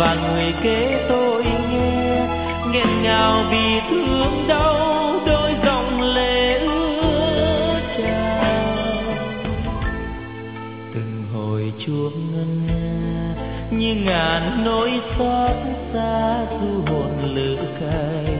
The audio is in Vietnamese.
và người kế tôi nghe nghẹn ngào vì thương đau, đôi dòng lệ ướt trào. Từng hồi chuông ngân nga như ngàn nỗi xót xa du hồn lữ cay.